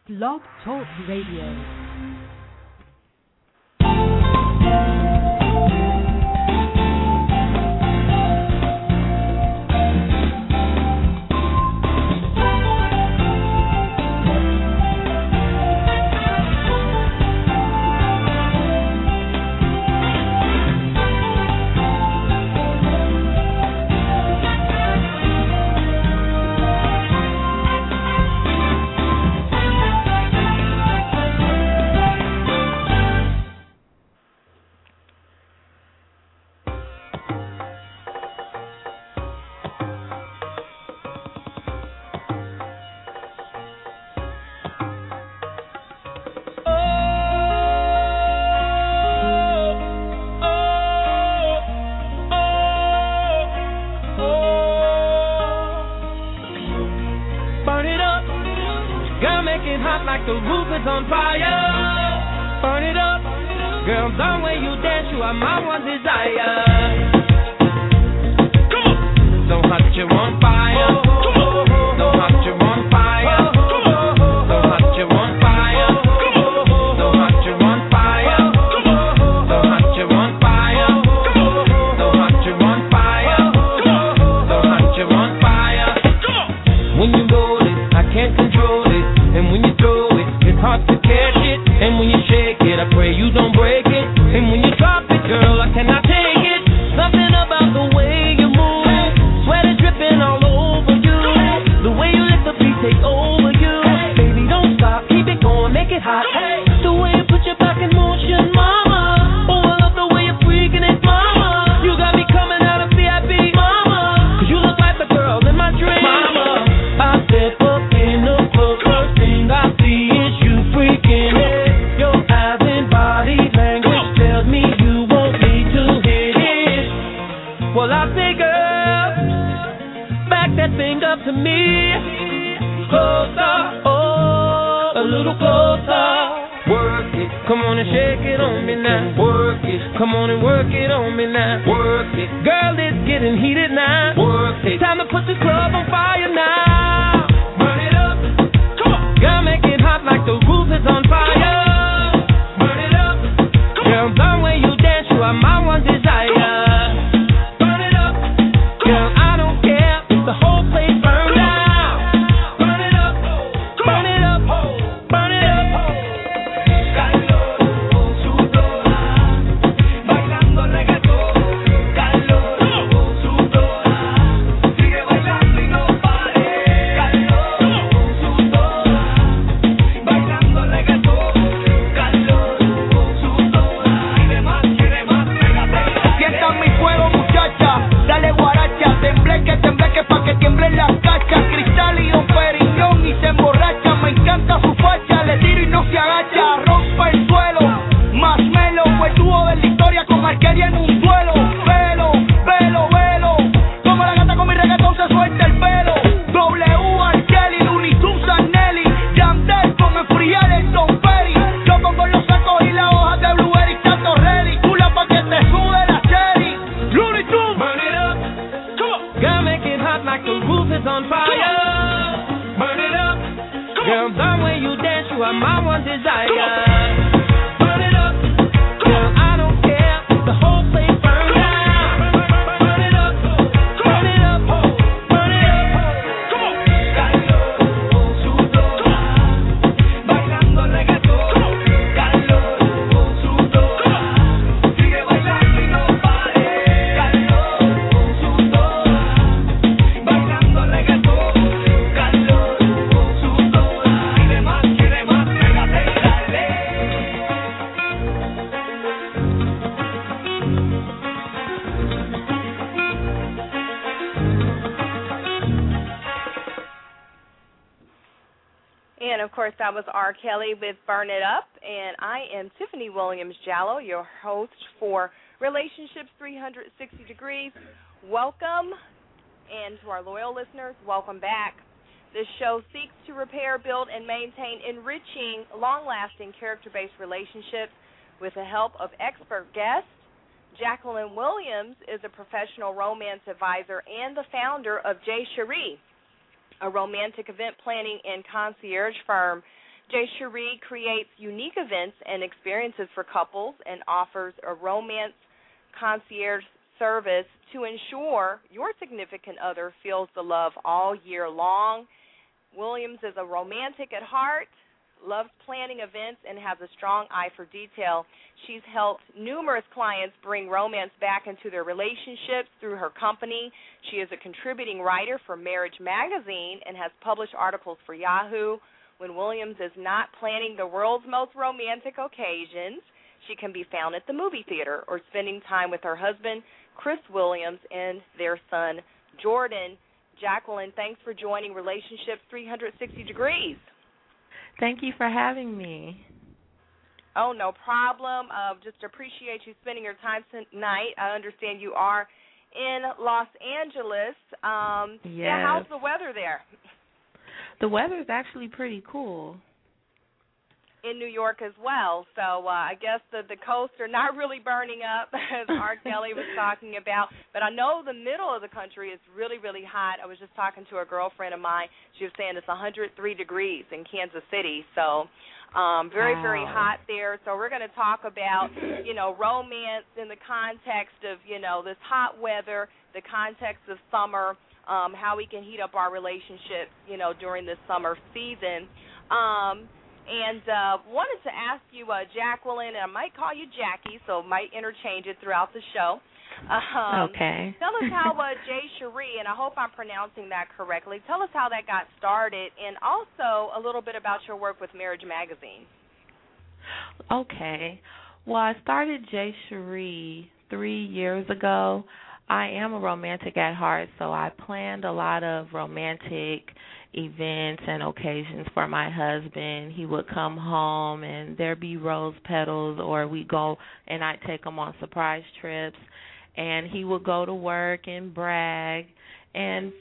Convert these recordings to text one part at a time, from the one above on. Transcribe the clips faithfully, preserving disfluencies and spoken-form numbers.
Blog Talk Radio. That was R. Kelly with Burn It Up, and I am Tiffany Williams-Jallo, your host for Relationships three sixty Degrees. Welcome, and to our loyal listeners, welcome back. This show seeks to repair, build, and maintain enriching, long-lasting, character-based relationships with the help of expert guests. Jacqueline Williams is a professional romance advisor and the founder of J. Cherie, a romantic event planning and concierge firm. Jay Cherie creates unique events and experiences for couples and offers a romance concierge service to ensure your significant other feels the love all year long. Williams is a romantic at heart, loves planning events, and has a strong eye for detail. She's helped numerous clients bring romance back into their relationships through her company. She is a contributing writer for Marriage Magazine and has published articles for Yahoo. When Williams is not planning the world's most romantic occasions, she can be found at the movie theater or spending time with her husband, Chris Williams, and their son, Jordan. Jacqueline, thanks for joining Relationships three sixty Degrees. Thank you for having me. Oh, no problem. Uh, just appreciate you spending your time tonight. I understand you are in Los Angeles. Um, yes. Yeah, how's the weather there? The weather is actually pretty cool. In New York as well. So uh, I guess the, the coasts are not really burning up, as R. Kelly was talking about. But I know the middle of the country is really, really hot. I was just talking to a girlfriend of mine. She was saying it's one hundred three degrees in Kansas City. So um, very, wow. very hot there. So we're going to talk about, you know, romance in the context of, you know, this hot weather, the context of summer, um, how we can heat up our relationships, you know, during this summer season. Um And uh, wanted to ask you, uh, Jacqueline, and I might call you Jackie, so might interchange it throughout the show. Um, okay. Tell us how uh, Jay Cherie, and I hope I'm pronouncing that correctly, tell us how that got started, and also a little bit about your work with Marriage Magazine. Okay. Well, I started Jay Cherie three years ago. I am a romantic at heart, so I planned a lot of romantic events and occasions for my husband. He would come home and there'd be rose petals, or we'd go and I'd take him on surprise trips, and he would go to work and brag, and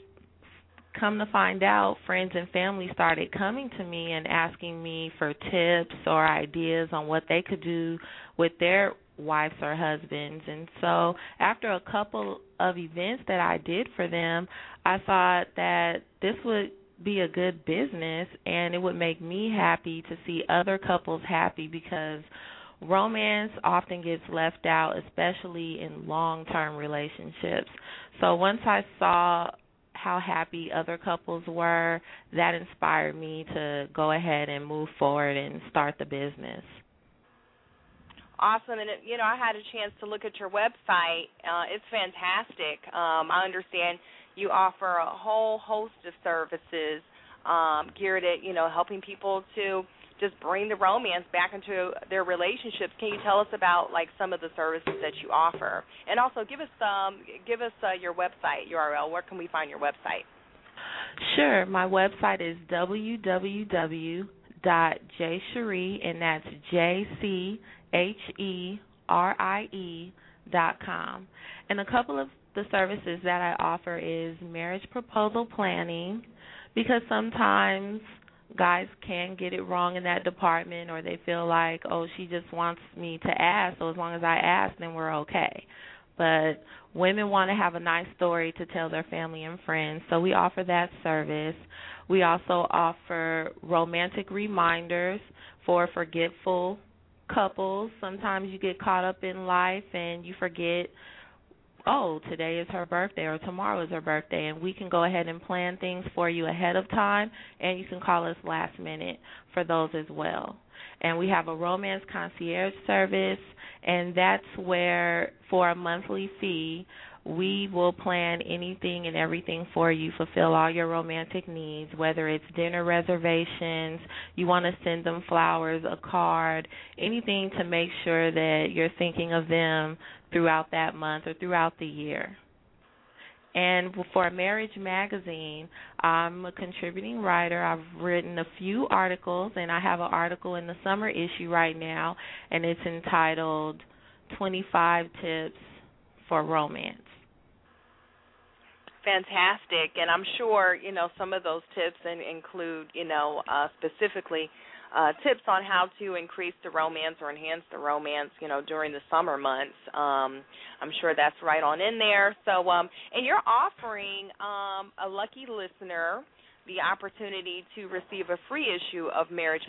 come to find out, friends and family started coming to me and asking me for tips or ideas on what they could do with their wives or husbands. And so after a couple of events that I did for them, I thought that this would be a good business and it would make me happy to see other couples happy, because romance often gets left out, especially in long-term relationships. So once I saw how happy other couples were, that inspired me to go ahead and move forward and start the business. Awesome. And, it, you know, I had a chance to look at your website. Uh, it's fantastic. Um, I understand you offer a whole host of services um, geared at, you know, helping people to just bring the romance back into their relationships. Can you tell us about, like, some of the services that you offer? And also give us um, give us uh, your website U R L. Where can we find your website? Sure. My website is w w w dot jay cherie, and that's J C H E R I E dot com. And a couple of the services that I offer is marriage proposal planning, because sometimes guys can get it wrong in that department, or they feel like, oh, she just wants me to ask, so as long as I ask, then we're okay. But women want to have a nice story to tell their family and friends, so we offer that service. We also offer romantic reminders for forgetful couples. Sometimes you get caught up in life and you forget, oh, today is her birthday or tomorrow is her birthday, and we can go ahead and plan things for you ahead of time, and you can call us last minute for those as well. And we have a romance concierge service, and that's where, for a monthly fee, we will plan anything and everything for you, fulfill all your romantic needs, whether it's dinner reservations, you want to send them flowers, a card, anything to make sure that you're thinking of them throughout that month or throughout the year. And for Marriage Magazine, I'm a contributing writer. I've written a few articles, and I have an article in the summer issue right now, and it's entitled twenty-five Tips for Romance. Fantastic. And I'm sure, you know, some of those tips in, include, you know, uh, specifically uh, tips on how to increase the romance or enhance the romance, you know, during the summer months. Um, I'm sure that's right on in there. So, um, and you're offering um, a lucky listener the opportunity to receive a free issue of Marriage